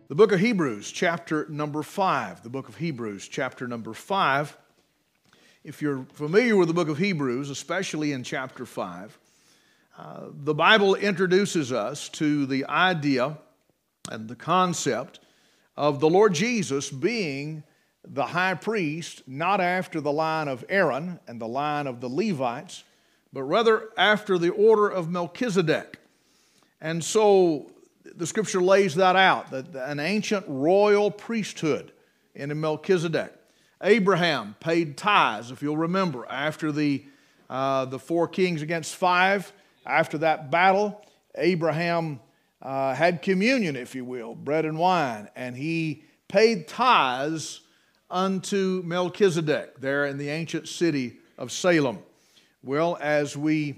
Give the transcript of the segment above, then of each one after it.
The book of Hebrews, chapter number 5. The book of Hebrews, chapter number 5. If you're familiar with the book of Hebrews, especially in chapter 5, the Bible introduces us to the idea and the concept of the Lord Jesus being the high priest, not after the line of Aaron and the line of the Levites, but rather after the order of Melchizedek. And so the Scripture lays that out, that an ancient royal priesthood in Melchizedek. Abraham paid tithes, if you'll remember, after the 4 kings against 5. After that battle, Abraham had communion, if you will, bread and wine, and he paid tithes unto Melchizedek there in the ancient city of Salem. Well, as we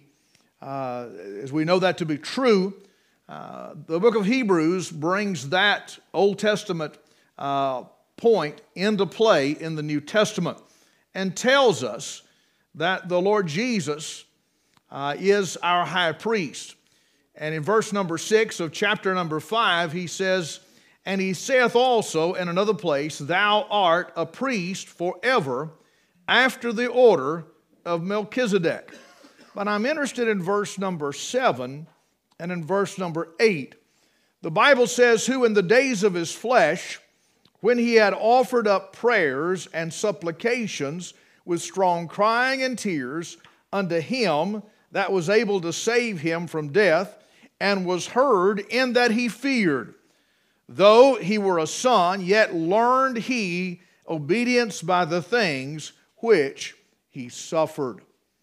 know that to be true, the book of Hebrews brings that Old Testament point into play in the New Testament and tells us that the Lord Jesus is our high priest. And in verse number 6 of chapter number 5, he says, "And he saith also in another place, Thou art a priest forever after the order of Melchizedek." But I'm interested in verse number 7 and in verse number 8. The Bible says, "Who in the days of his flesh, when he had offered up prayers and supplications with strong crying and tears unto him that was able to save him from death, and was heard in that he feared. Though he were a son, yet learned he obedience by the things which he suffered."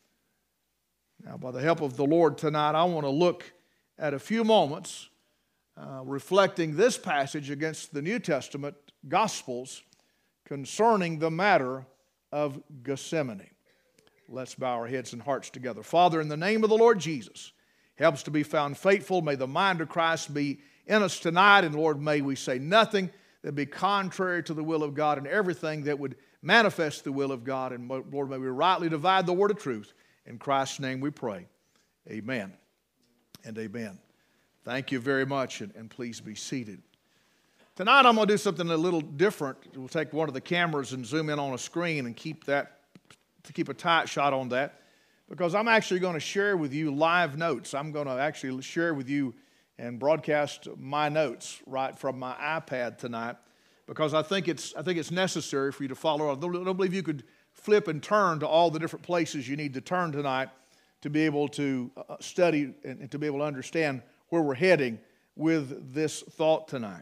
Now, by the help of the Lord tonight, I want to look at a few moments reflecting this passage against the New Testament Gospels concerning the matter of Gethsemane. Let's bow our heads and hearts together. Father, in the name of the Lord Jesus, help us to be found faithful. May the mind of Christ be in us tonight, and Lord, may we say nothing that be contrary to the will of God, and everything that would manifest the will of God. And Lord, may we rightly divide the word of truth. In Christ's name we pray. Amen and amen. Thank you very much, and please be seated. Tonight I'm going to do something a little different. We'll take one of the cameras and zoom in on a screen and keep a tight shot on that, because I'm actually going to share with you live notes. I'm going to actually share with you and broadcast my notes right from my iPad tonight, because I think it's necessary for you to follow. I don't believe you could flip and turn to all the different places you need to turn tonight to be able to study and to be able to understand where we're heading with this thought tonight.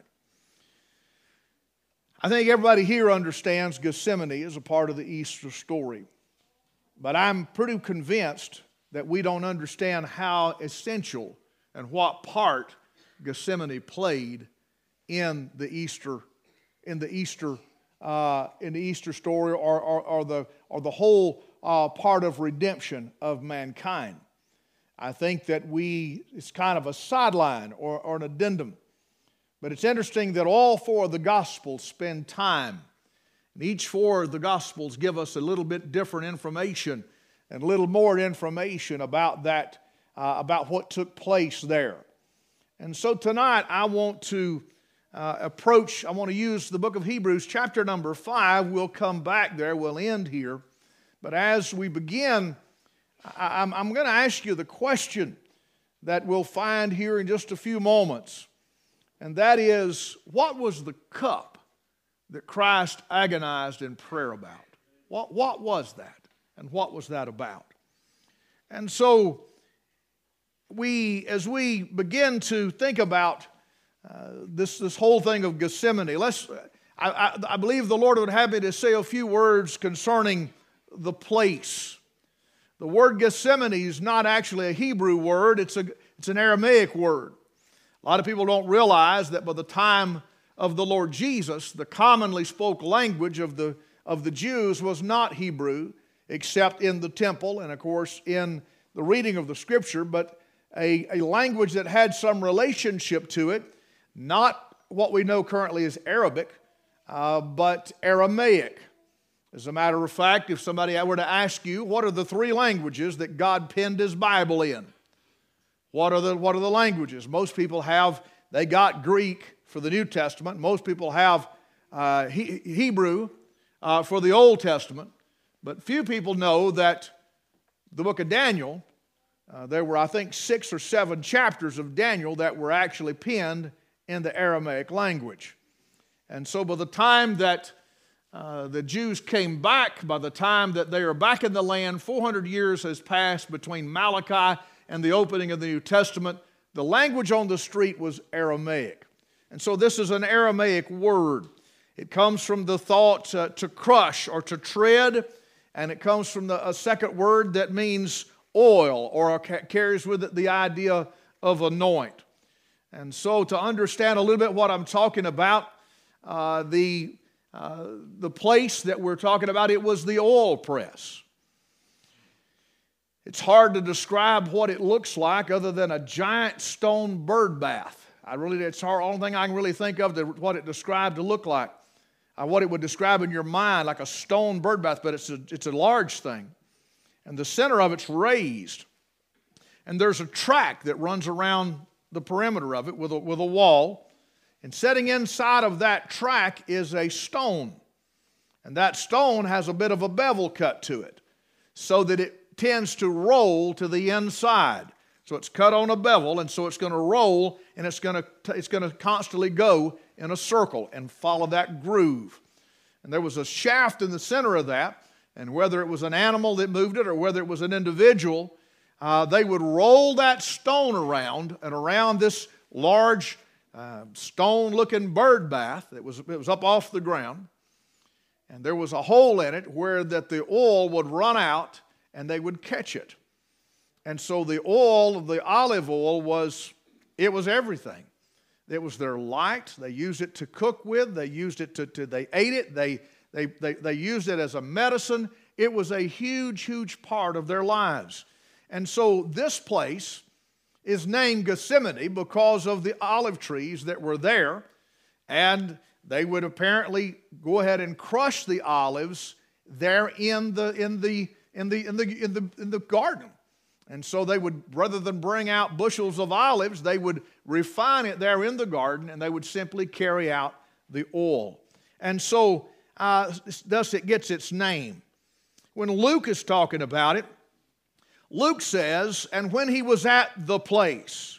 I think everybody here understands Gethsemane is a part of the Easter story. But I'm pretty convinced that we don't understand how essential and what part Gethsemane played in the Easter story, or the whole part of redemption of mankind. I think that it's kind of a sideline or an addendum. But it's interesting that all 4 of the Gospels spend time. And each 4 of the Gospels give us a little bit different information and a little more information about that, about what took place there. And so tonight I want to use the book of Hebrews, chapter number 5. We'll come back there, we'll end here. But as we begin, I'm going to ask you the question that we'll find here in just a few moments. And that is, what was the cup that Christ agonized in prayer about? What was that? And what was that about? And so, as we begin to think about this whole thing of Gethsemane, I believe the Lord would have me to say a few words concerning the place. The word Gethsemane is not actually a Hebrew word, it's an Aramaic word. A lot of people don't realize that by the time of the Lord Jesus, the commonly spoke language of the Jews was not Hebrew, except in the temple and, of course, in the reading of the Scripture, but a language that had some relationship to it, not what we know currently as Arabic, but Aramaic. As a matter of fact, if somebody were to ask you, what are the 3 languages that God penned His Bible in? What are the languages? Most people they got Greek for the New Testament. Most people have Hebrew for the Old Testament. But few people know that the book of Daniel, there were, I think, 6 or 7 chapters of Daniel that were actually penned in the Aramaic language. And so by the time that the Jews came back, by the time that they are back in the land, 400 years has passed between Malachi and the opening of the New Testament. The language on the street was Aramaic. And so this is an Aramaic word. It comes from the thought to crush or to tread, and it comes from a second word that means oil, or carries with it the idea of anoint. And so to understand a little bit what I'm talking about, the place that we're talking about, it was the oil press. It's hard to describe what it looks like other than a giant stone bird bath. It's hard. Only thing I can really think of what it described to look like, what it would describe in your mind, like a stone bird bath, but it's a large thing. And the center of it's raised. And there's a track that runs around the perimeter of it with a wall. And sitting inside of that track is a stone. And that stone has a bit of a bevel cut to it so that it tends to roll to the inside. So it's cut on a bevel, and so it's going to roll, and it's going to constantly go in a circle and follow that groove. And there was a shaft in the center of that, and whether it was an animal that moved it or whether it was an individual, they would roll that stone around and around this large stone-looking bird bath that was up off the ground. And there was a hole in it where that the oil would run out and they would catch it. And so the oil, the olive oil, was everything. It was their light. They used it to cook with. They used it they ate it. They used it as a medicine. It was a huge, huge part of their lives. And so this place is named Gethsemane because of the olive trees that were there. And they would apparently go ahead and crush the olives there in the garden. And so they would, rather than bring out bushels of olives, they would refine it there in the garden, and they would simply carry out the oil. And so thus it gets its name. When Luke is talking about it, Luke says, and when he was at the place,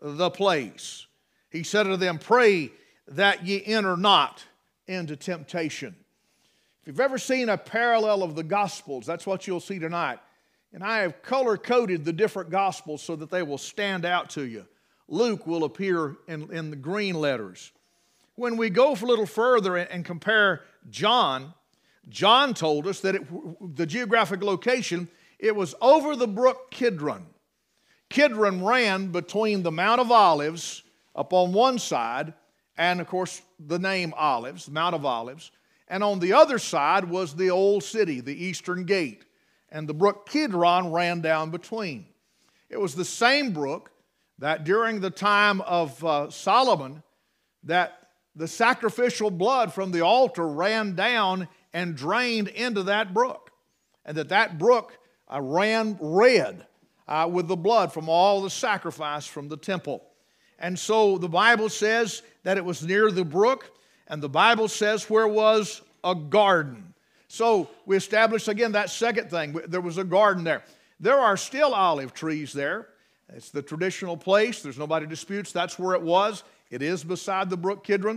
he said unto them, pray that ye enter not into temptation. If you've ever seen a parallel of the Gospels, that's what you'll see tonight. And I have color-coded the different Gospels so that they will stand out to you. Luke will appear in the green letters. When we go a little further and compare John told us that the geographic location, it was over the brook Kidron. Kidron ran between the Mount of Olives up on one side, and of course the name Olives, the Mount of Olives. And on the other side was the old city, the Eastern Gate. And the brook Kidron ran down between. It was the same brook that during the time of Solomon, that the sacrificial blood from the altar ran down and drained into that brook. And that brook ran red with the blood from all the sacrifice from the temple. And so the Bible says that it was near the brook, and the Bible says where was a garden. So we established again that second thing. There was a garden there. There are still olive trees there. It's the traditional place. There's nobody disputes that's where it was. It is beside the brook Kidron.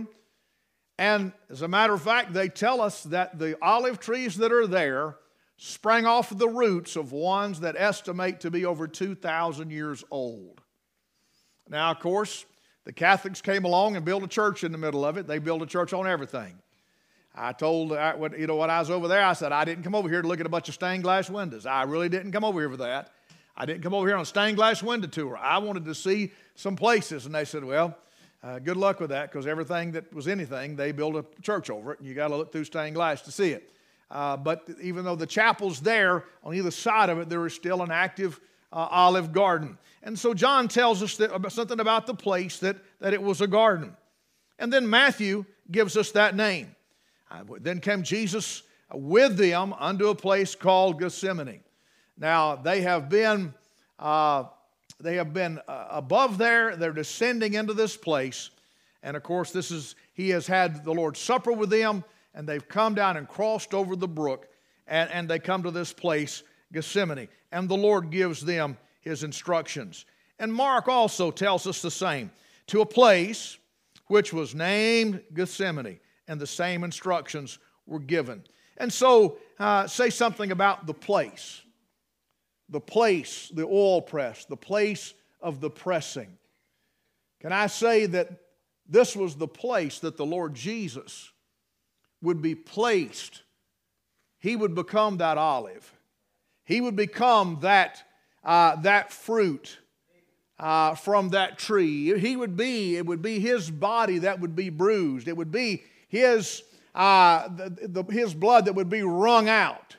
And as a matter of fact, they tell us that the olive trees that are there sprang off of the roots of ones that estimate to be over 2,000 years old. Now, of course, the Catholics came along and built a church in the middle of it. They built a church on everything. I told, when I was over there, I said, I didn't come over here to look at a bunch of stained glass windows. I really didn't come over here for that. I didn't come over here on a stained glass window tour. I wanted to see some places. And they said, well, good luck with that, because everything that was anything, they built a church over it, and you got to look through stained glass to see it. But even though the chapel's there, on either side of it, there is still an active olive garden. And so John tells us something about the place, that it was a garden. And then Matthew gives us that name. Then came Jesus with them unto a place called Gethsemane. Now, they have been above there. They're descending into this place. And of course, he has had the Lord's Supper with them, and they've come down and crossed over the brook, and they come to this place, Gethsemane. And the Lord gives them his instructions. And Mark also tells us the same. To a place which was named Gethsemane, and the same instructions were given. And so, say something about the place. The place, the oil press, the place of the pressing. Can I say that this was the place that the Lord Jesus would be placed? He would become that olive. He would become that fruit from that tree. It would be his body that would be bruised. It would be his blood that would be wrung out.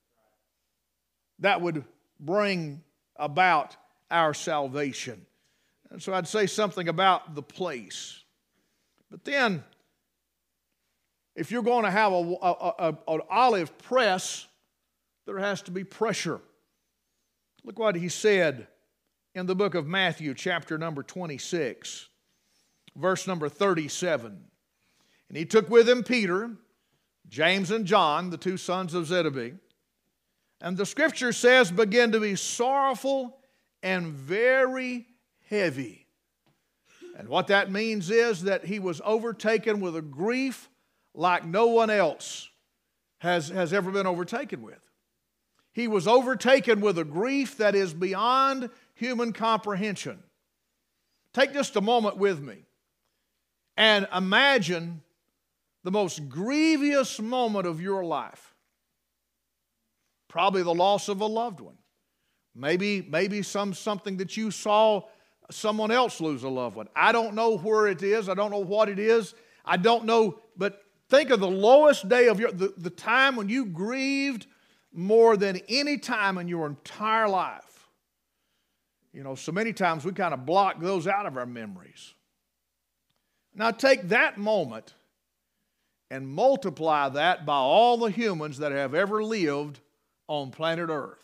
That would bring about our salvation. And so I'd say something about the place. But then, if you're going to have an olive press, there has to be pressure. Look what he said in the book of Matthew, chapter number 26, verse number 37. And he took with him Peter, James, and John, the two sons of Zebedee. And the scripture says, began to be sorrowful and very heavy. And what that means is that he was overtaken with a grief like no one else has ever been overtaken with. He was overtaken with a grief that is beyond human comprehension. Take just a moment with me and imagine the most grievous moment of your life. Probably the loss of a loved one. Maybe something that you saw someone else lose a loved one. I don't know where it is. I don't know what it is. I don't know, but think of the lowest day of the time when you grieved more than any time in your entire life. You know, so many times we kind of block those out of our memories. Now take that moment and multiply that by all the humans that have ever lived on planet Earth.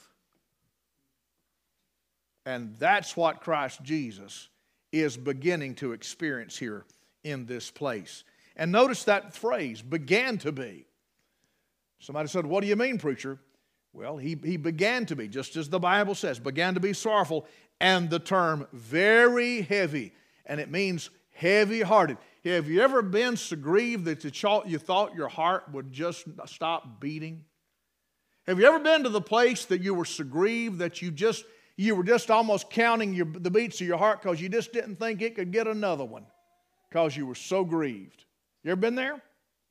And that's what Christ Jesus is beginning to experience here in this place. And notice that phrase, began to be. Somebody said, what do you mean, preacher? Well, he began to be, just as the Bible says, began to be sorrowful, and the term very heavy, and it means heavy-hearted. Have you ever been so grieved that you thought your heart would just stop beating? Have you ever been to the place that you were so grieved that you were just almost counting the beats of your heart because you just didn't think it could get another one because you were so grieved? You ever been there?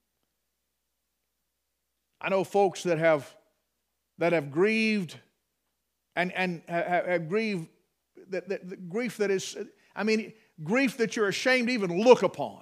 I know folks that have grieved and have grieved that grief that is, grief that you're ashamed to even look upon.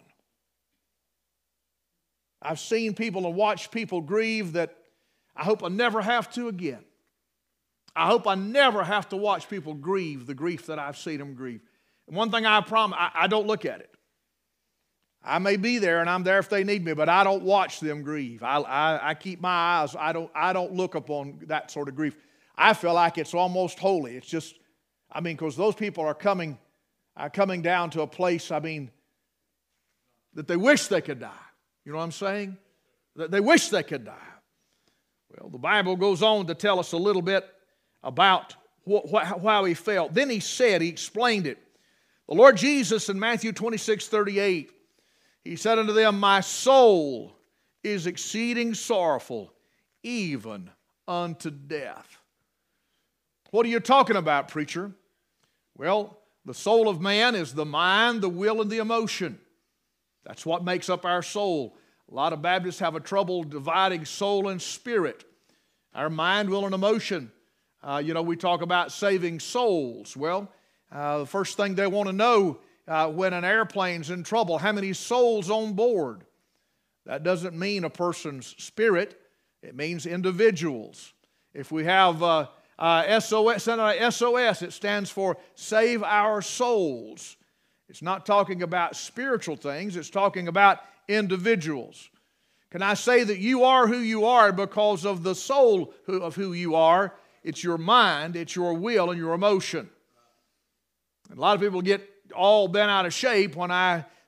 I've seen people and watched people grieve that I hope I never have to again. I hope I never have to watch people grieve the grief that I've seen them grieve. And one thing I promise, I don't look at it. I may be there and I'm there if they need me, but I don't watch them grieve. I keep my eyes. I don't look upon that sort of grief. I feel like it's almost holy. It's just, because those people are coming down to a place, that they wish they could die. You know what I'm saying? That they wish they could die. Well, the Bible goes on to tell us a little bit about how he felt. Then he explained it. The Lord Jesus in Matthew 26:38, he said unto them, my soul is exceeding sorrowful, even unto death. What are you talking about, preacher? Well, the soul of man is the mind, the will, and the emotion. That's what makes up our soul. A lot of Baptists have a trouble dividing soul and spirit. Our mind, will, and emotion. We talk about saving souls. Well, the first thing they want to know when an airplane's in trouble, how many souls on board? That doesn't mean a person's spirit. It means individuals. If we have SOS, it stands for Save Our Souls. It's not talking about spiritual things. It's talking about individuals. Can I say that you are who you are because of the soul of who you are? It's your mind, it's your will, and your emotion. And a lot of people get all bent out of shape when I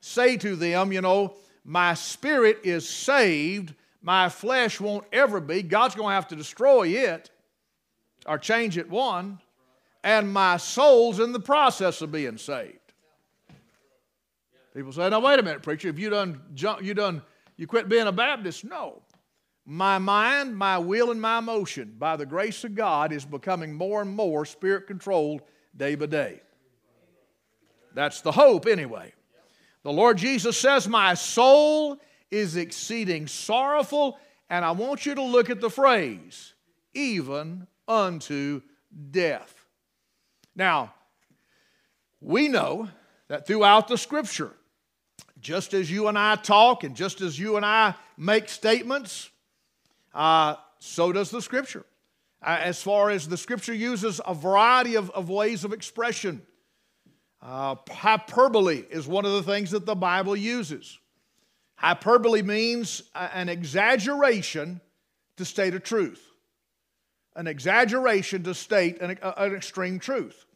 say to them, my spirit is saved, my flesh won't ever be. God's going to have to destroy it or change it one, and my soul's in the process of being saved. People say, now wait a minute, preacher, if you quit being a Baptist? No. My mind, my will, and my emotion, by the grace of God, is becoming more and more spirit-controlled day by day. That's the hope anyway. The Lord Jesus says, my soul is exceeding sorrowful, and I want you to look at the phrase, even unto death. Now, we know that throughout the Scripture, just as you and I talk and just as you and I make statements, so does the Scripture. As far as the Scripture uses a variety of ways of expression. Hyperbole is one of the things that the Bible uses. Hyperbole means an exaggeration to state a truth. An exaggeration to state an extreme truth.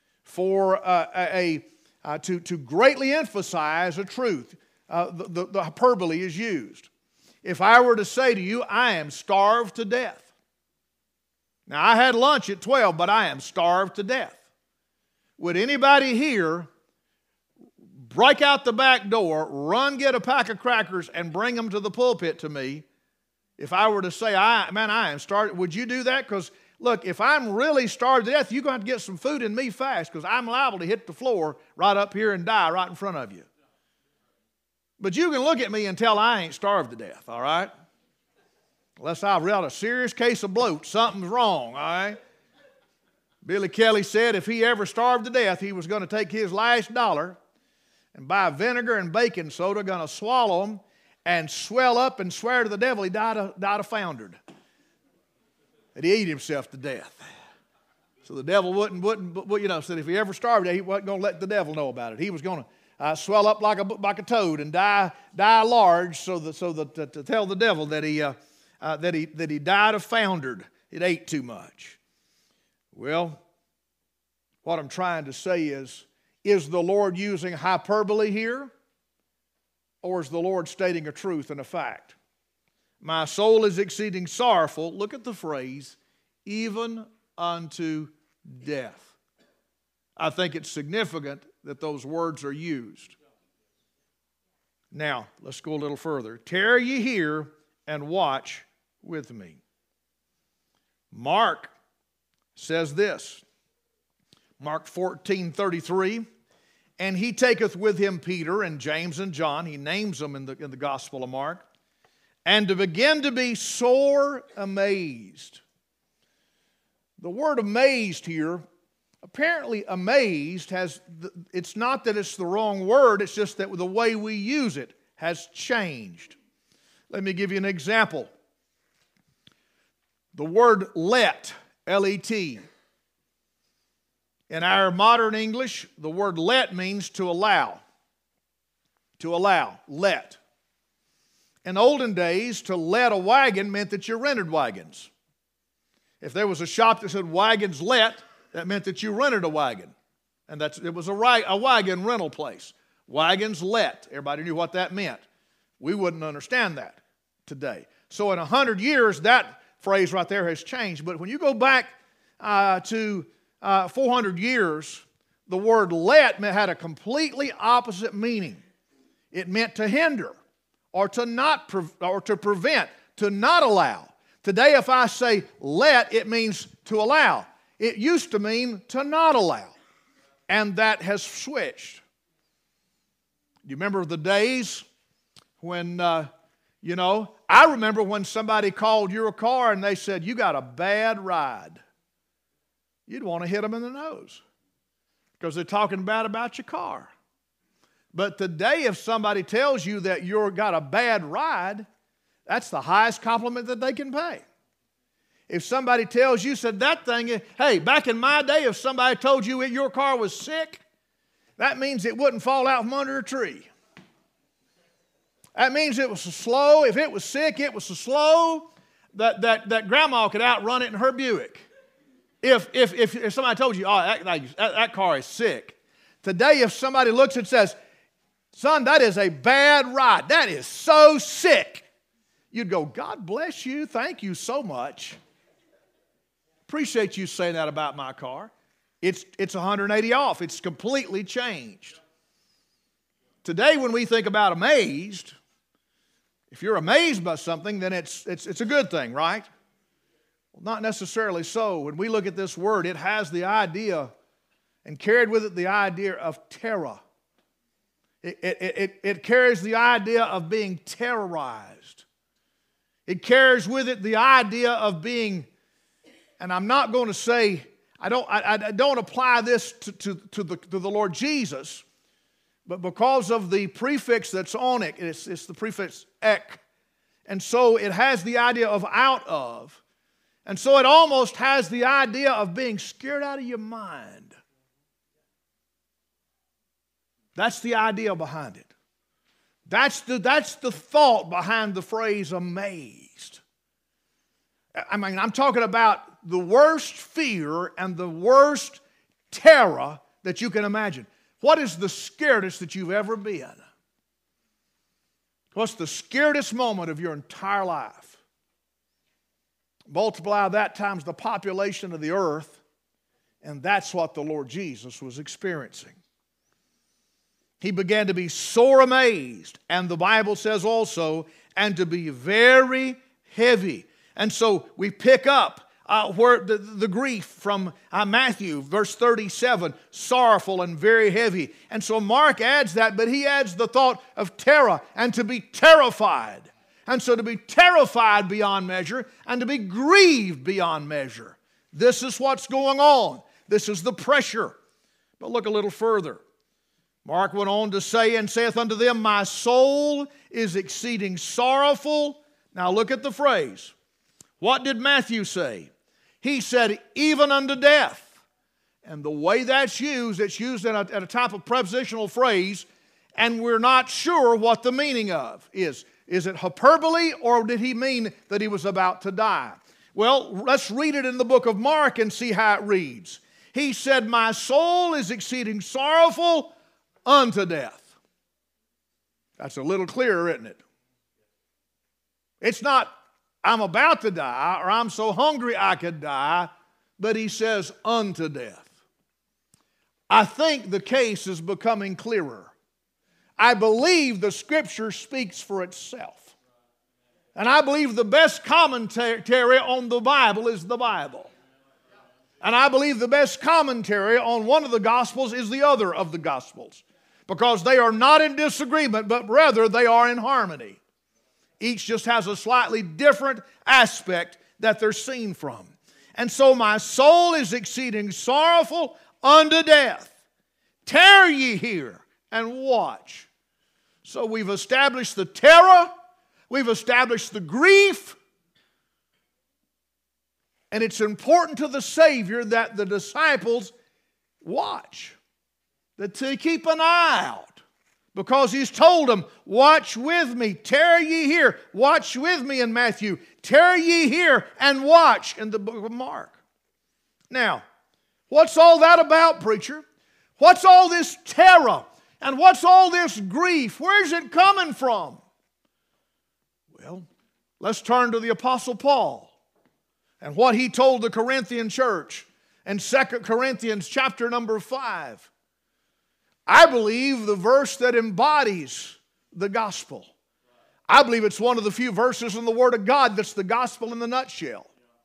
To greatly emphasize a truth, the hyperbole is used. If I were to say to you, I am starved to death. Now, I had lunch at 12, but I am starved to death. Would anybody here break out the back door, run get a pack of crackers, and bring them to the pulpit to me if I were to say, I am starved? Would you do that? Because, look, if I'm really starved to death, you're going to have to get some food in me fast because I'm liable to hit the floor right up here and die right in front of you. But you can look at me and tell I ain't starved to death, all right? Unless I've got a serious case of bloat, something's wrong, all right? Billy Kelly said if he ever starved to death, he was going to take his last dollar and buy vinegar and baking soda, going to swallow them and swell up and swear to the devil he died of foundered. That he ate himself to death. So the devil said if he ever starved, he wasn't going to let the devil know about it. He was going to swell up like a toad and die large, so that to tell the devil that he died of foundered. It ate too much. Well, what I'm trying to say is the Lord using hyperbole here, or is the Lord stating a truth and a fact? My soul is exceeding sorrowful. Look at the phrase, even unto death. I think it's significant that those words are used. Now, let's go a little further. Tarry ye here and watch with me. Mark says this, Mark 14:33, and he taketh with him Peter and James and John, he names them in the Gospel of Mark, and to begin to be sore amazed. The word amazed here, apparently amazed it's not that it's the wrong word, it's just that the way we use it has changed. Let me give you an example. The word let, L-E-T. In our modern English, the word let means to allow. To allow, let. In olden days, to let a wagon meant that you rented wagons. If there was a shop that said wagons let, that meant that you rented a wagon. And it was a wagon rental place. Wagons let. Everybody knew what that meant. We wouldn't understand that today. So in 100 years, that phrase right there has changed. But when you go back to 400 years, the word let had a completely opposite meaning. It meant to hinder or to prevent, to not allow. Today, if I say let, it means to allow. It used to mean to not allow. And that has switched. Do you remember the days when, I remember when somebody called your car and they said, you got a bad ride. You'd want to hit them in the nose because they're talking bad about your car. But today, if somebody tells you that you've got a bad ride, that's the highest compliment that they can pay. If somebody tells you, said that thing, hey, back in my day, if somebody told you your car was sick, that means it wouldn't fall out from under a tree. That means it was so slow. If it was sick, it was so slow that grandma could outrun it in her Buick. If somebody told you, oh, that car is sick. Today, if somebody looks and says, Son, that is a bad ride. That is so sick. You'd go, God bless you. Thank you so much. Appreciate you saying that about my car. It's 180 off. It's completely changed. Today, when we think about amazed, if you're amazed by something, then it's a good thing, right? Well, not necessarily so. When we look at this word, it has the idea and carried with it the idea of terror. It carries the idea of being terrorized. It carries with it the idea of being, and I'm not going to say, I don't apply this to the Lord Jesus, but because of the prefix that's on it, it's the prefix ek. And so it has the idea of out of. And so it almost has the idea of being scared out of your mind. That's the idea behind it. That's the thought behind the phrase amazed. I mean, I'm talking about the worst fear and the worst terror that you can imagine. What is the scaredest that you've ever been? What's the scaredest moment of your entire life? Multiply that times the population of the earth, and that's what the Lord Jesus was experiencing. He began to be sore amazed, and the Bible says also, and to be very heavy. And so we pick up where the grief from Matthew, verse 37, sorrowful and very heavy. And so Mark adds that, but he adds the thought of terror and to be terrified. And so to be terrified beyond measure and to be grieved beyond measure. This is what's going on. This is the pressure. But look a little further. Mark went on to say, and saith unto them, my soul is exceeding sorrowful. Now look at the phrase. What did Matthew say? He said, even unto death. And the way that's used, it's used in a type of prepositional phrase, and we're not sure what the meaning of is. Is it hyperbole, or did he mean that he was about to die? Well, let's read it in the book of Mark and see how it reads. He said, my soul is exceeding sorrowful unto death. That's a little clearer, isn't it? It's not, I'm about to die, or I'm so hungry I could die, but he says unto death. I think the case is becoming clearer. I believe the Scripture speaks for itself. And I believe the best commentary on the Bible is the Bible. And I believe the best commentary on one of the Gospels is the other of the Gospels. Because they are not in disagreement, but rather they are in harmony. Each just has a slightly different aspect that they're seen from. And so my soul is exceeding sorrowful unto death. Tarry ye here and watch. So we've established the terror, we've established the grief, and it's important to the Savior that the disciples watch, that to keep an eye out, because he's told them, watch with me, tarry ye here, watch with me in Matthew, tarry ye here and watch in the book of Mark. Now, what's all that about, preacher? What's all this terror? And what's all this grief? Where's it coming from? Well, let's turn to the Apostle Paul and what he told the Corinthian church in 2 Corinthians chapter number 5. I believe the verse that embodies the gospel. I believe it's one of the few verses in the Word of God that's the gospel in the nutshell.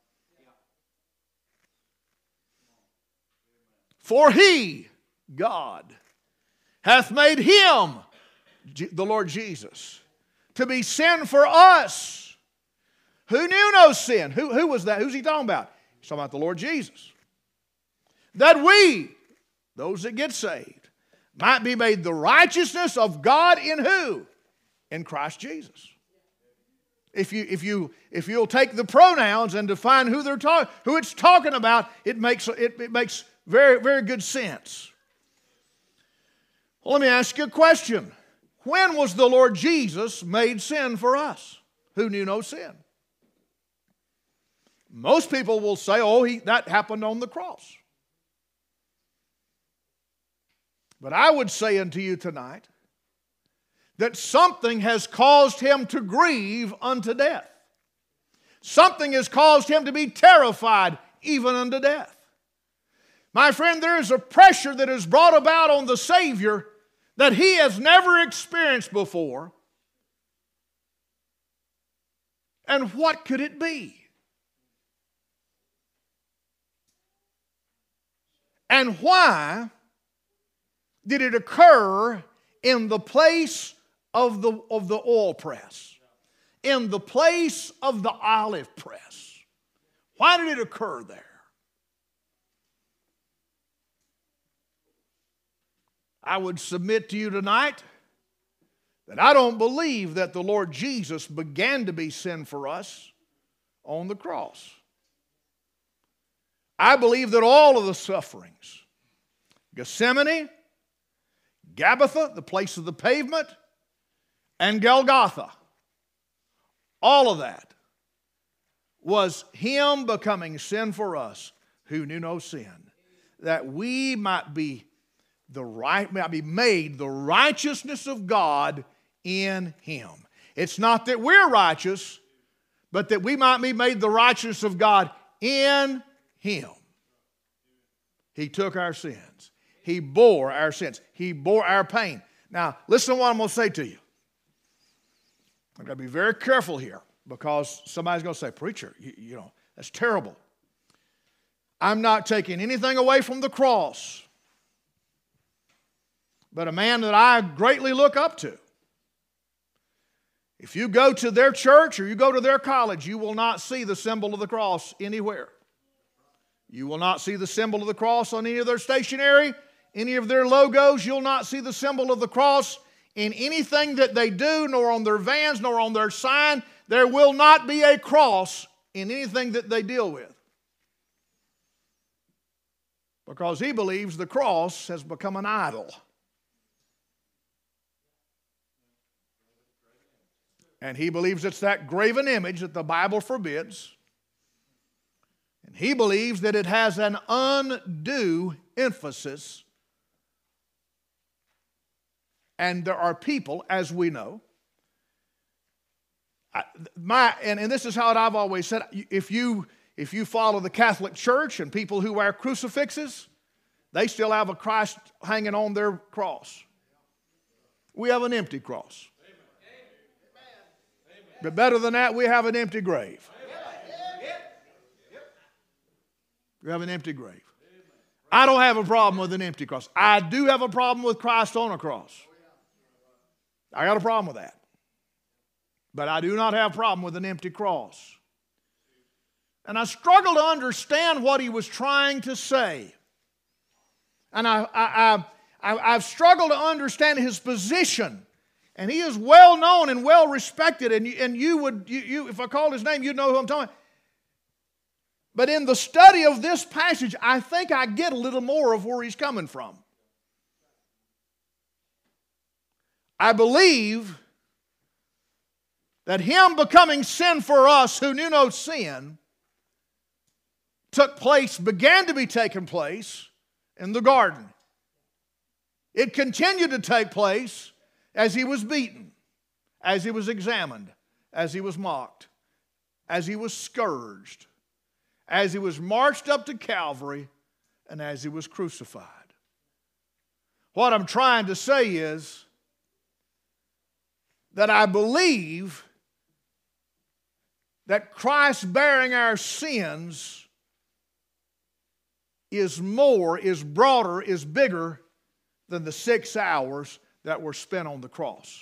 For he, God, hath made him, the Lord Jesus, to be sin for us, who knew no sin. Who was that? Who's he talking about? He's talking about the Lord Jesus. That we, those that get saved, might be made the righteousness of God in who? In Christ Jesus. If you'll take the pronouns and define who it's talking about, it makes very, very good sense. Well, let me ask you a question. When was the Lord Jesus made sin for us, who knew no sin? Most people will say, that happened on the cross. But I would say unto you tonight that something has caused him to grieve unto death. Something has caused him to be terrified even unto death. My friend, there is a pressure that is brought about on the Savior that he has never experienced before. And what could it be? And why did it occur in the place of the oil press? In the place of the olive press? Why did it occur there? I would submit to you tonight that I don't believe that the Lord Jesus began to be sin for us on the cross. I believe that all of the sufferings, Gethsemane, Gabbatha, the place of the pavement, and Golgotha, all of that was him becoming sin for us who knew no sin, that we might be made the righteousness of God in him. It's not that we're righteous, but that we might be made the righteousness of God in him. He took our sins. He bore our sins. He bore our pain. Now, listen to what I'm going to say to you. I've got to be very careful here because somebody's going to say, preacher, you know, that's terrible. I'm not taking anything away from the cross, but a man that I greatly look up to. If you go to their church or you go to their college, you will not see the symbol of the cross anywhere. You will not see the symbol of the cross on any of their stationery, any of their logos. You'll not see the symbol of the cross in anything that they do, nor on their vans, nor on their sign. There will not be a cross in anything that they deal with. Because he believes the cross has become an idol. And he believes it's that graven image that the Bible forbids. And he believes that it has an undue emphasis. And there are people, as we know, and this is how I've always said, if you follow the Catholic Church and people who wear crucifixes, they still have a Christ hanging on their cross. We have an empty cross. But better than that, we have an empty grave. We have an empty grave. I don't have a problem with an empty cross. I do have a problem with Christ on a cross. I got a problem with that. But I do not have a problem with an empty cross. And I struggle to understand what he was trying to say. And I've struggled to understand his position. And he is well known and well respected. And you if I called his name, you'd know who I'm talking about. But in the study of this passage, I think I get a little more of where he's coming from. I believe that him becoming sin for us who knew no sin began to be taking place in the garden. It continued to take place as he was beaten, as he was examined, as he was mocked, as he was scourged, as he was marched up to Calvary, and as he was crucified. What I'm trying to say is that I believe that Christ bearing our sins is more, is broader, is bigger than the 6 hours that were spent on the cross.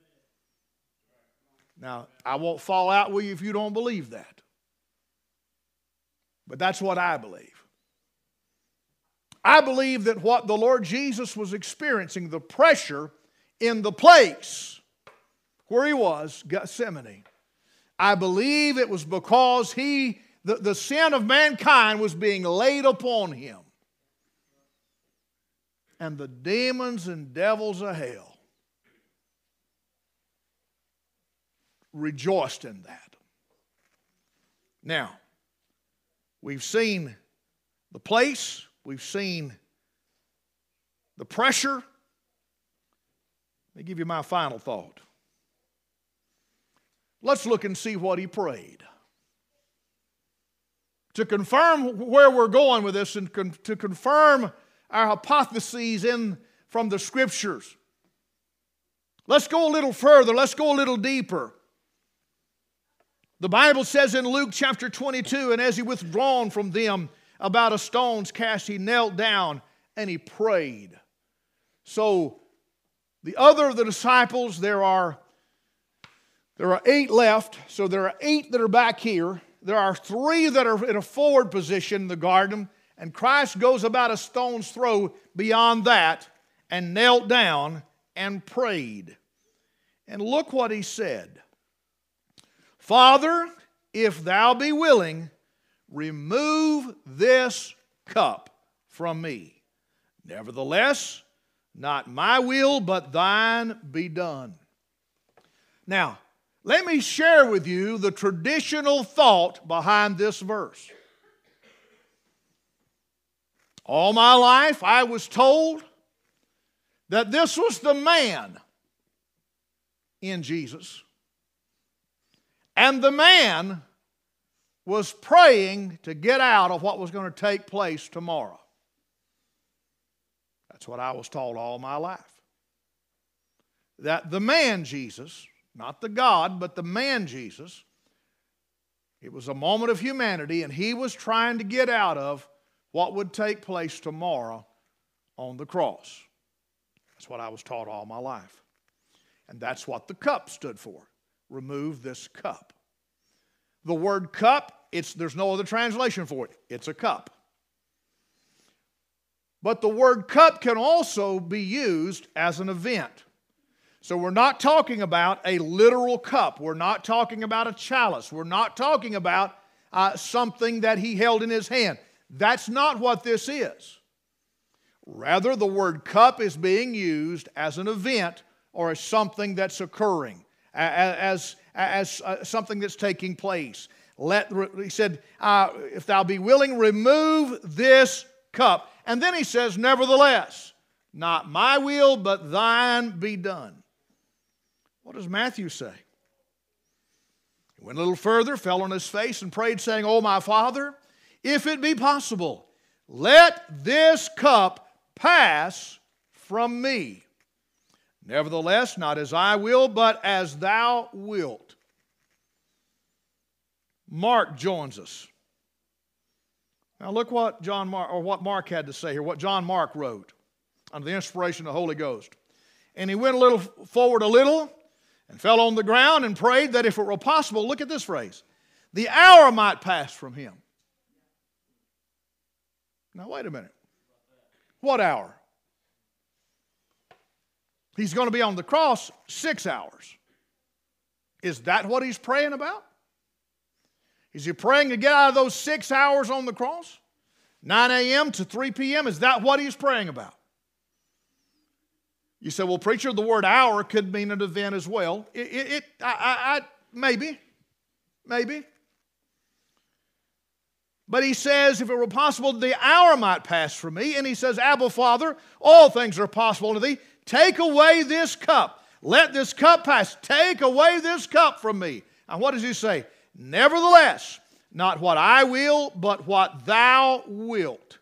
Now, I won't fall out with you if you don't believe that. But that's what I believe. I believe that what the Lord Jesus was experiencing, the pressure in the place where he was, Gethsemane, I believe it was because the sin of mankind was being laid upon him. And the demons and devils of hell rejoiced in that. Now, we've seen the place, we've seen the pressure, Let me give you my final thought. Let's look and see what he prayed. To confirm where we're going with this and to confirm our hypotheses from the Scriptures. Let's go a little further. Let's go a little deeper. The Bible says in Luke chapter 22, and as he withdrawn from them about a stone's cast, he knelt down and he prayed. So the other of the disciples, there are 8 left. So there are 8 that are back here. There are 3 that are in a forward position in the garden, and Christ goes about a stone's throw beyond that and knelt down and prayed. And look what he said. Father, if thou be willing, remove this cup from me. Nevertheless, not my will, but thine be done. Now, let me share with you the traditional thought behind this verse. All my life I was told that this was the man in Jesus. And the man was praying to get out of what was going to take place tomorrow. That's what I was taught all my life. That the man Jesus, not the God, but the man Jesus, it was a moment of humanity, and he was trying to get out of what would take place tomorrow on the cross. That's what I was taught all my life. And that's what the cup stood for. Remove this cup. The word cup, there's no other translation for it. It's a cup. But the word cup can also be used as an event. So we're not talking about a literal cup. We're not talking about a chalice. We're not talking about something that he held in his hand. That's not what this is. Rather, the word cup is being used as an event or as something that's occurring, as something that's taking place. He said, if thou be willing, remove this cup. And then he says, nevertheless, not my will, but thine be done. What does Matthew say? He went a little further, fell on his face, and prayed, saying, O my Father, if it be possible, let this cup pass from me. Nevertheless, not as I will, but as thou wilt. Mark joins us. Now look what what Mark had to say here, what John Mark wrote under the inspiration of the Holy Ghost. And he went forward a little and fell on the ground and prayed that if it were possible, look at this phrase, the hour might pass from him. Now wait a minute. What hour? He's going to be on the cross 6 hours. Is that what he's praying about? Is he praying to get out of those 6 hours on the cross? 9 a.m. to 3 p.m., is that what he's praying about? You say, well, preacher, the word hour could mean an event as well. Maybe. But he says, if it were possible, the hour might pass from me. And he says, Abba, Father, all things are possible to thee. Take away this cup. Let this cup pass. Take away this cup from me. And what does he say? Nevertheless, not what I will, but what thou wilt.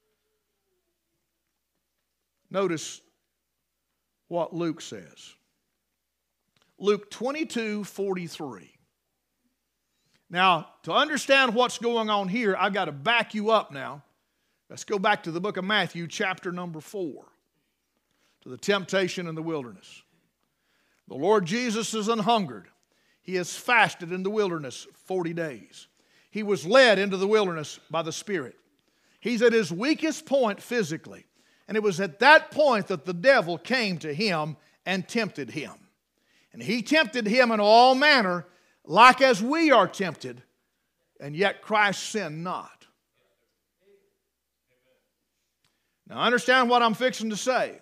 Notice what Luke says. Luke 22:43. Now, to understand what's going on here, I've got to back you up now. Let's go back to the book of Matthew, chapter number 4, to the temptation in the wilderness. The Lord Jesus is an hungered. He has fasted in the wilderness 40 days. He was led into the wilderness by the Spirit. He's at his weakest point physically. And it was at that point that the devil came to him and tempted him. And he tempted him in all manner, like as we are tempted, and yet Christ sinned not. Now understand what I'm fixing to say.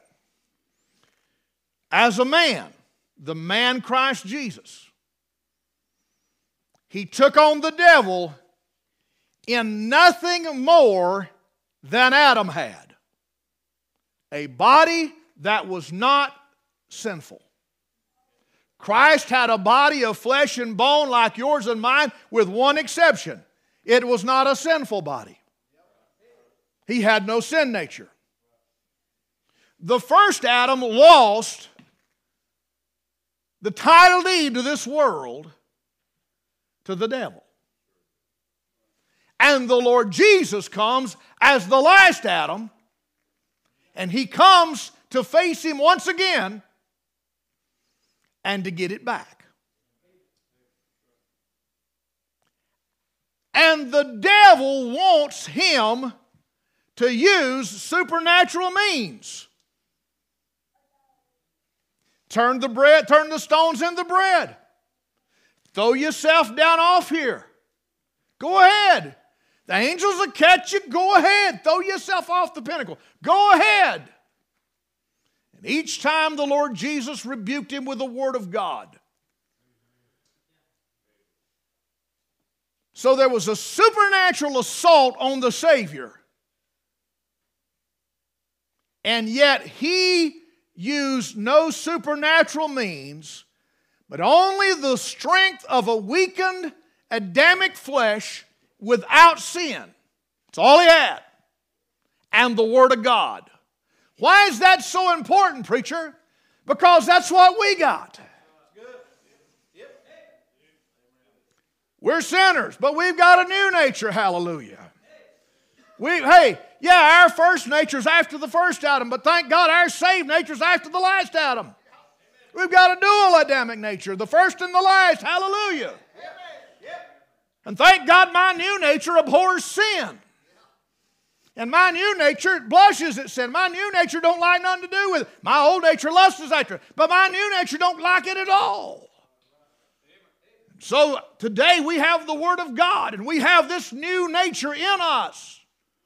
As a man, the man Christ Jesus, he took on the devil in nothing more than Adam had. A body that was not sinful. Christ had a body of flesh and bone like yours and mine, with one exception. It was not a sinful body. He had no sin nature. The first Adam lost the title deed to this world to the devil. And the Lord Jesus comes as the last Adam, and He comes to face him once again and to get it back. And the devil wants him to use supernatural means. Turn the stones into bread. Throw yourself down off here. Go ahead. The angels will catch you. Go ahead. Throw yourself off the pinnacle. Go ahead. And each time the Lord Jesus rebuked him with the Word of God. So there was a supernatural assault on the Savior. And yet He used no supernatural means, but only the strength of a weakened Adamic flesh without sin. That's all He had. And the Word of God. Why is that so important, preacher? Because that's what we got. We're sinners, but we've got a new nature, hallelujah. Our first nature is after the first Adam, but thank God our saved nature is after the last Adam. We've got a dual Adamic nature, the first and the last, hallelujah. And thank God my new nature abhors sin. And my new nature blushes at sin. My new nature don't like nothing to do with it. My old nature lusts after it, but my new nature don't like it at all. So today we have the Word of God, and we have this new nature in us.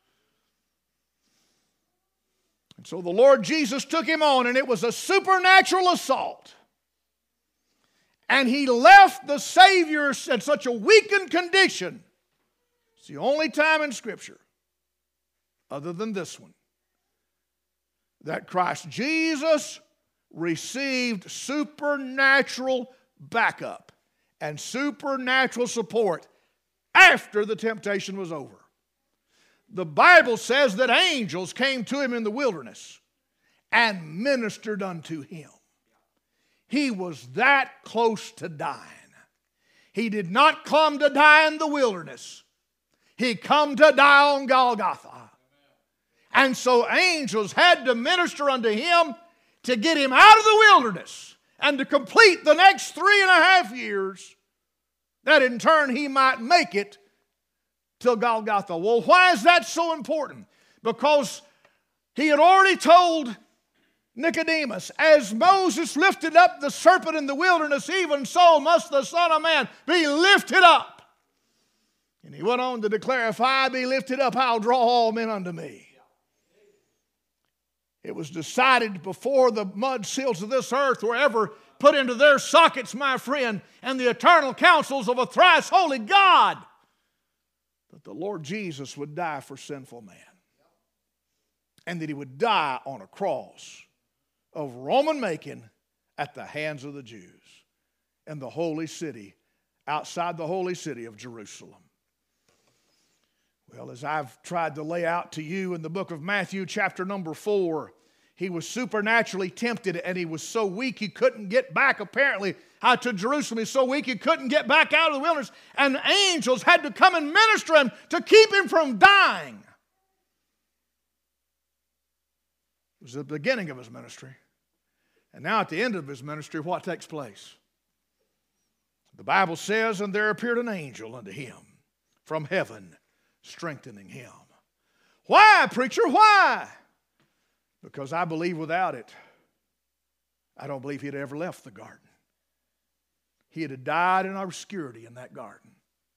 And so the Lord Jesus took him on, and it was a supernatural assault. And He left the Savior in such a weakened condition. It's the only time in Scripture, other than this one, that Christ Jesus received supernatural backup and supernatural support after the temptation was over. The Bible says that angels came to Him in the wilderness and ministered unto Him. He was that close to dying. He did not come to die in the wilderness. He come to die on Golgotha. And so angels had to minister unto Him to get Him out of the wilderness and to complete the next 3.5 years, that in turn He might make it till Golgotha. Well, why is that so important? Because He had already told Nicodemus, as Moses lifted up the serpent in the wilderness, even so must the Son of Man be lifted up. And He went on to declare, if I be lifted up, I'll draw all men unto me. It was decided before the mud seals of this earth were ever put into their sockets, my friend, and the eternal counsels of a thrice holy God, that the Lord Jesus would die for sinful man. And that He would die on a cross of Roman making at the hands of the Jews in the holy city, outside the holy city of Jerusalem. Well, as I've tried to lay out to you in the book of Matthew, chapter number 4, He was supernaturally tempted, and He was so weak He couldn't get back, apparently, out to Jerusalem. He's so weak He couldn't get back out of the wilderness, and angels had to come and minister Him to keep Him from dying. It was the beginning of His ministry. And now at the end of His ministry, what takes place? The Bible says, and there appeared an angel unto Him from heaven, strengthening Him. Why, preacher, why? Because I believe without it, I don't believe He'd ever left the garden. He had died in obscurity in that garden.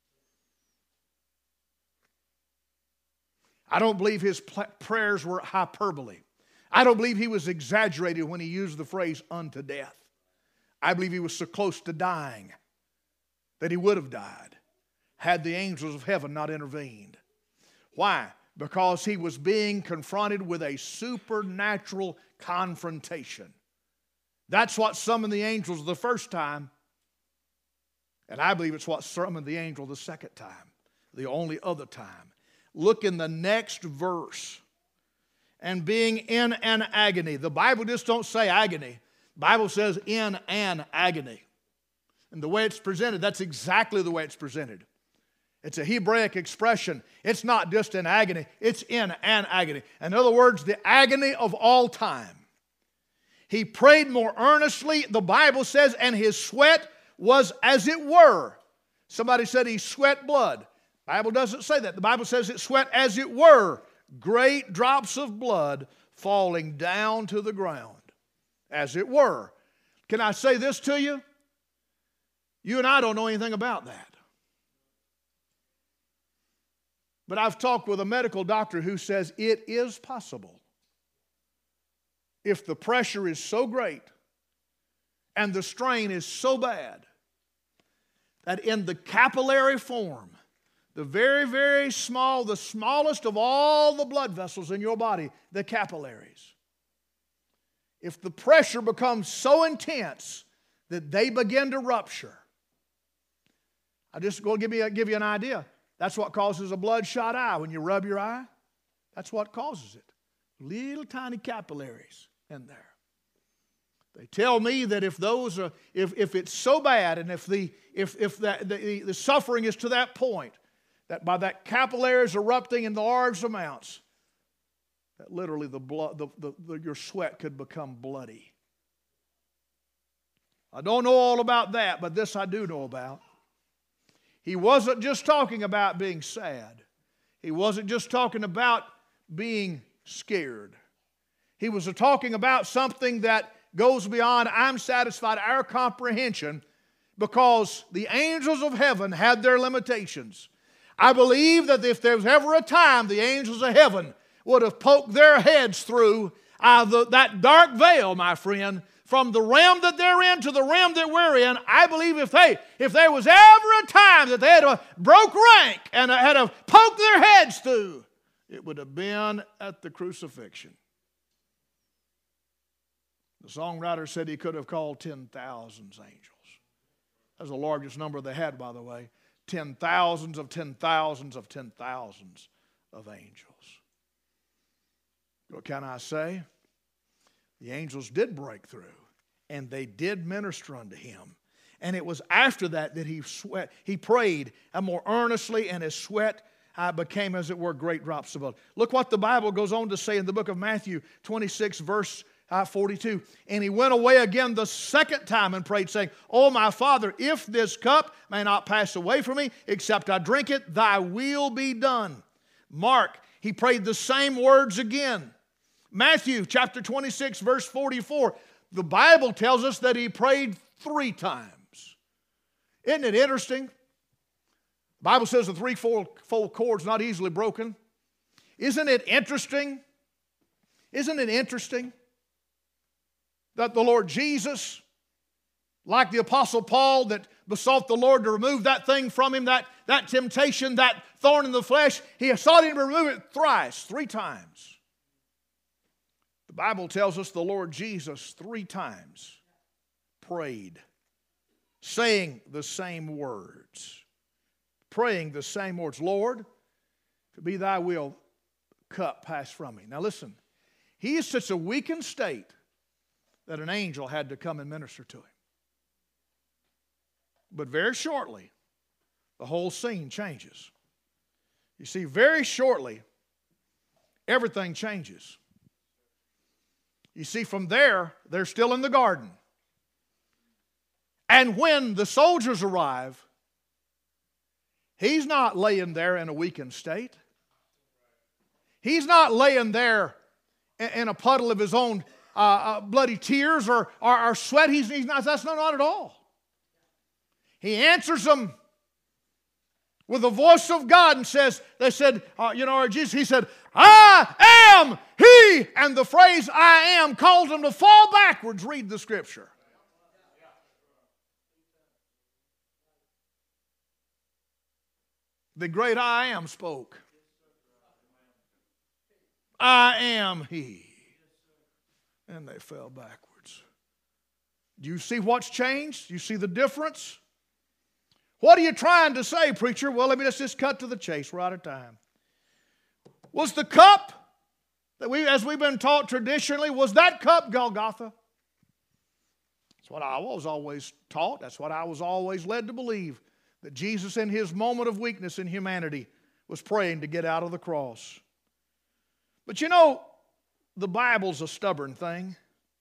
I don't believe His prayers were hyperbole. I don't believe He was exaggerated when He used the phrase unto death. I believe He was so close to dying that He would have died had the angels of heaven not intervened. Why? Because He was being confronted with a supernatural confrontation That's what summoned the angels the first time. And I believe it's what summoned the angel the second time, the only other time. Look in the next verse. And being in an agony. The Bible just don't say agony. The Bible says in an agony. And the way it's presented, that's exactly the way it's presented. It's a Hebraic expression. It's not just in agony. It's in an agony. In other words, the agony of all time. He prayed more earnestly, the Bible says, and his sweat was as it were. Somebody said he sweat blood. The Bible doesn't say that. The Bible says it sweat as it were. Great drops of blood falling down to the ground. As it were. Can I say this to you? You and I don't know anything about that. But I've talked with a medical doctor who says it is possible. If the pressure is so great and the strain is so bad that in the capillary form, the very, very small, the smallest of all the blood vessels in your body, the capillaries, if the pressure becomes so intense that they begin to rupture, I just go give you an idea. That's what causes a bloodshot eye. When you rub your eye, that's what causes it. Little tiny capillaries in there. They tell me that if those are, if it's so bad, and if the suffering is to that point, that by that capillaries erupting in the large amounts, that literally the blood, your sweat could become bloody. I don't know all about that, but this I do know about. He wasn't just talking about being sad. He wasn't just talking about being scared. He was talking about something that goes beyond, I'm satisfied, our comprehension, because the angels of heaven had their limitations. I believe that if there was ever a time the angels of heaven would have poked their heads through that dark veil, my friend, from the realm that they're in to the realm that we're in, I believe if there was ever a time that they had to broke rank and had to poke their heads through, it would have been at the crucifixion. The songwriter said he could have called 10,000 angels. That's the largest number they had, by the way. 10,000s of 10,000s of 10,000s of angels. What can I say? The angels did break through, and they did minister unto him. And it was after that he prayed more earnestly, and his sweat became, as it were, great drops of blood. Look what the Bible goes on to say in the book of Matthew 26, verse 42. And he went away again the second time and prayed, saying, O my Father, if this cup may not pass away from me, except I drink it, thy will be done. Mark, he prayed the same words again. Matthew chapter 26, verse 44. The Bible tells us that he prayed 3 times. Isn't it interesting? The Bible says the threefold cord's not easily broken. Isn't it interesting? Isn't it interesting that the Lord Jesus, like the Apostle Paul that besought the Lord to remove that thing from him, that temptation, that thorn in the flesh, he sought him to remove it thrice, 3 times. The Bible tells us the Lord Jesus 3 times prayed, saying the same words. Praying the same words. Lord, if it be thy will, cup pass from me. Now listen, he is such a weakened state that an angel had to come and minister to him. But very shortly, the whole scene changes. You see, very shortly, everything changes. You see, from there, they're still in the garden. And when the soldiers arrive, he's not laying there in a weakened state. He's not laying there in a puddle of his own bloody tears or sweat. He's not, that's not at all. He answers them with the voice of God and says, they said, Jesus, he said, I am he. And the phrase I am calls them to fall backwards. Read the scripture. The great I am spoke. I am he. And they fell backwards. Do you see what's changed? Do you see the difference? What are you trying to say, preacher? Well, let's just cut to the chase. We're out of time. Was the cup that as we've been taught traditionally, was that cup Golgotha? That's what I was always taught. That's what I was always led to believe, that Jesus in his moment of weakness in humanity was praying to get out of the cross. But you know, the Bible's a stubborn thing.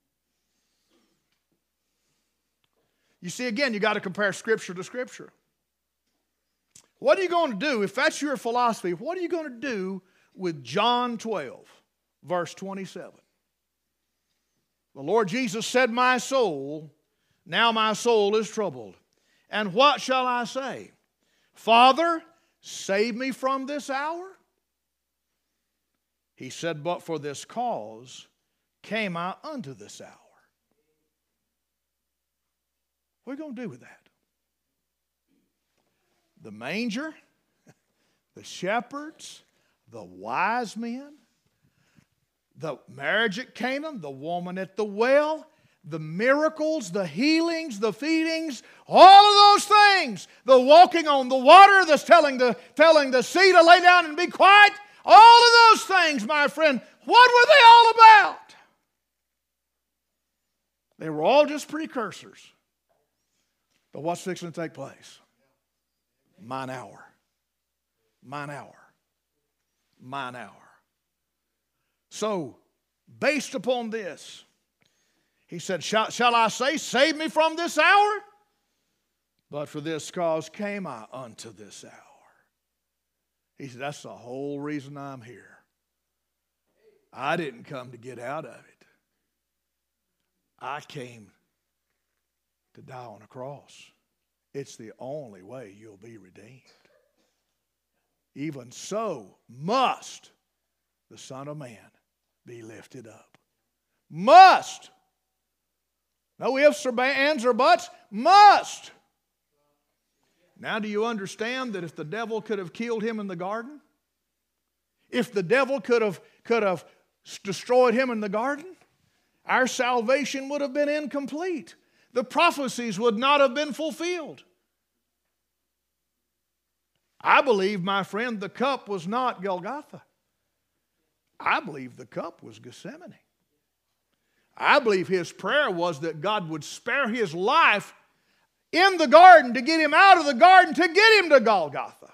You see, again, you got to compare Scripture to Scripture. What are you going to do, if that's your philosophy, what are you going to do with John 12, verse 27? The Lord Jesus said, my soul, now my soul is troubled. And what shall I say? Father, save me from this hour? He said, but for this cause came I unto this hour. What are you going to do with that? The manger, the shepherds, the wise men, the marriage at Cana, the woman at the well, the miracles, the healings, the feedings, all of those things, the walking on the water, the telling the sea to lay down and be quiet, all of those things, my friend, what were they all about? They were all just precursors. But what's fixing to take place? Mine hour. Mine hour. Mine hour. So, based upon this, he said, shall I say, save me from this hour? But for this cause came I unto this hour. He said, that's the whole reason I'm here. I didn't come to get out of it. I came to die on a cross. It's the only way you'll be redeemed. Even so must the Son of Man be lifted up. Must. No ifs or ands or buts. Must. Now do you understand that if the devil could have killed him in the garden, if the devil could have destroyed him in the garden, our salvation would have been incomplete. The prophecies would not have been fulfilled. I believe, my friend, the cup was not Golgotha. I believe the cup was Gethsemane. I believe his prayer was that God would spare his life in the garden to get him out of the garden to get him to Golgotha.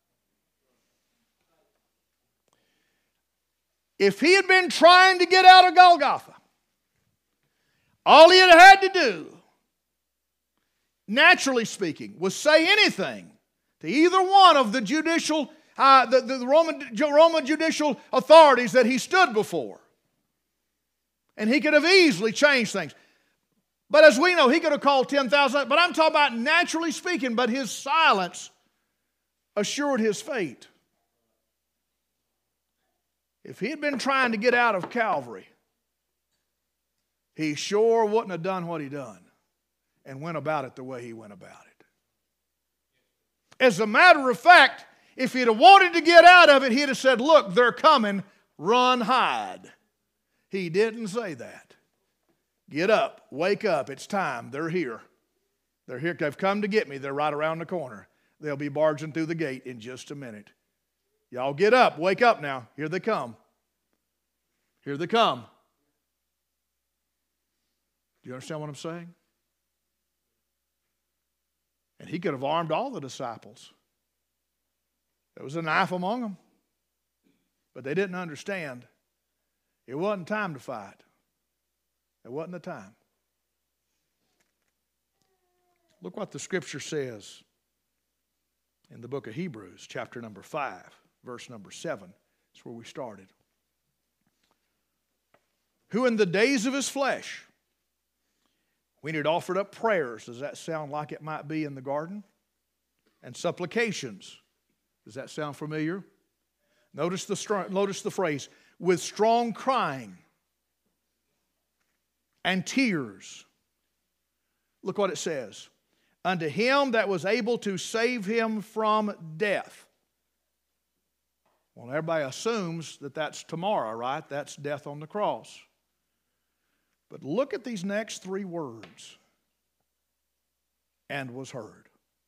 If he had been trying to get out of Golgotha, all he had to do, naturally speaking, was say anything to either one of the judicial, the Roman judicial authorities that he stood before. And he could have easily changed things. But as we know, he could have called 10,000. But I'm talking about naturally speaking, but his silence assured his fate. If he had been trying to get out of Calvary, he sure wouldn't have done what he done and went about it the way he went about it. As a matter of fact, if he'd have wanted to get out of it, he'd have said, look, they're coming, run, hide. He didn't say that. Get up, wake up, it's time, they're here. They're here, they've come to get me, they're right around the corner. They'll be barging through the gate in just a minute. Y'all get up, wake up now, here they come. Here they come. Do you understand what I'm saying? And he could have armed all the disciples. There was a knife among them. But they didn't understand. It wasn't time to fight. It wasn't the time. Look what the Scripture says in the book of Hebrews, chapter number 5, verse number 7. That's where we started. Who in the days of his flesh, when he had offered up prayers, does that sound like it might be in the garden? And supplications, does that sound familiar? Notice the phrase, with strong crying and tears. Look what it says. Unto him that was able to save him from death. Well, everybody assumes that that's tomorrow, right? That's death on the cross. But look at these next three words. and was heard.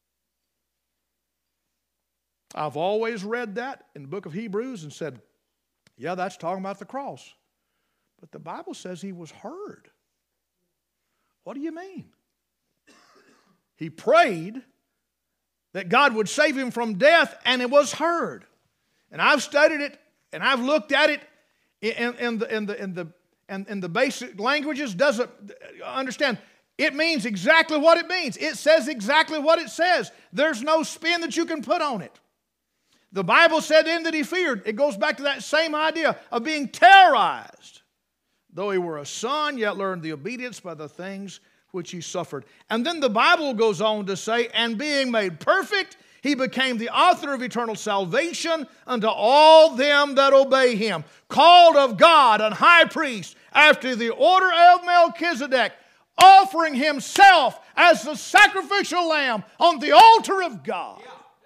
I've always read that in the book of Hebrews and said, yeah, that's talking about the cross. But the Bible says he was heard. What do you mean? He prayed that God would save him from death, and it was heard. And I've studied it, and I've looked at it in the basic languages. Doesn't understand. It means exactly what it means. It says exactly what it says. There's no spin that you can put on it. The Bible said then that he feared. It goes back to that same idea of being terrorized. Though he were a son, yet learned the obedience by the things which he suffered. And then the Bible goes on to say, and being made perfect, he became the author of eternal salvation unto all them that obey him, called of God and high priest after the order of Melchizedek, offering himself as the sacrificial lamb on the altar of God.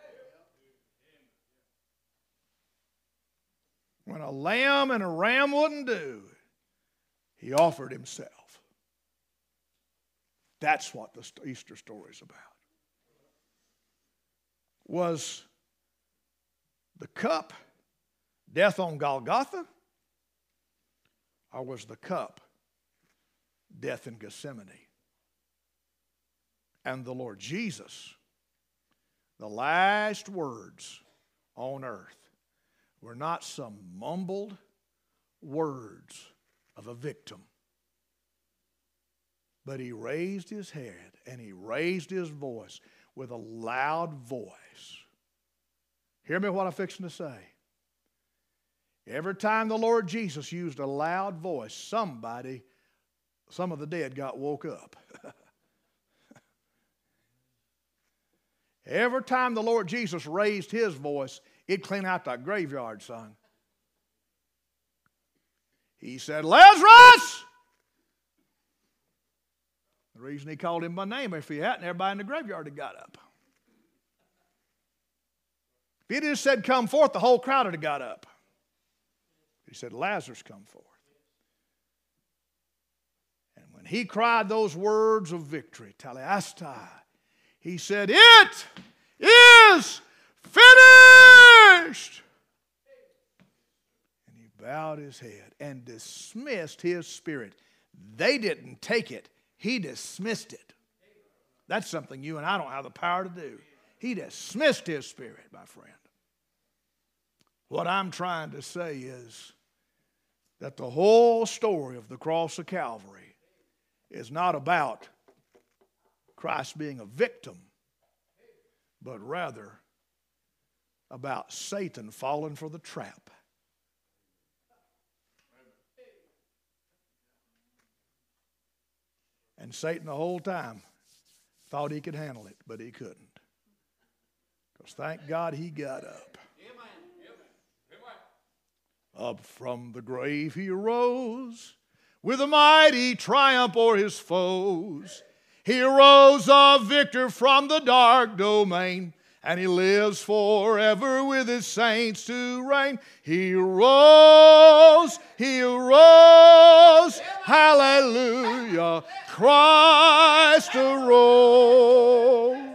When a lamb and a ram wouldn't do, he offered himself. That's what the Easter story is about. Was the cup death on Golgotha? Or was the cup death in Gethsemane? And the Lord Jesus, the last words on earth were not some mumbled words of a victim. But he raised his head and he raised his voice with a loud voice. Hear me what I'm fixing to say. Every time the Lord Jesus used a loud voice, some of the dead got woke up. Every time the Lord Jesus raised his voice, it'd clean out that graveyard, son. He said, Lazarus! The reason he called him by name, if he hadn't, everybody in the graveyard had got up. If he just said, come forth, the whole crowd would have got up. He said, Lazarus, come forth. And when he cried those words of victory, Tetelestai, he said, it is finished. And he bowed his head and dismissed his spirit. They didn't take it. He dismissed it. That's something you and I don't have the power to do. He dismissed his spirit, my friend. What I'm trying to say is that the whole story of the cross of Calvary is not about Christ being a victim, but rather about Satan falling for the trap. And Satan the whole time thought he could handle it, but he couldn't. Because thank God he got up. Up from the grave he arose with a mighty triumph o'er his foes. He arose a victor from the dark domain, and he lives forever with his saints to reign. He arose, hallelujah, Christ arose.